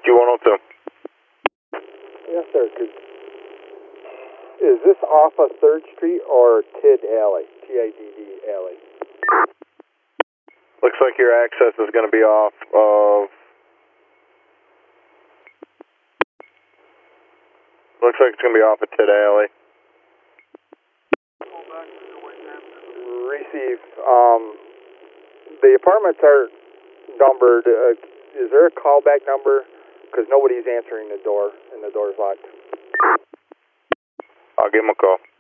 Q102. Yes, sir. Is this off of 3rd Street or TID Alley? TIDD Alley. Looks like your access is going to be off of... Looks like it's going to be off of TID Alley. Receive. The apartments are numbered. Is there a callback number? Because nobody's answering the door, and the door's locked. I'll give him a call.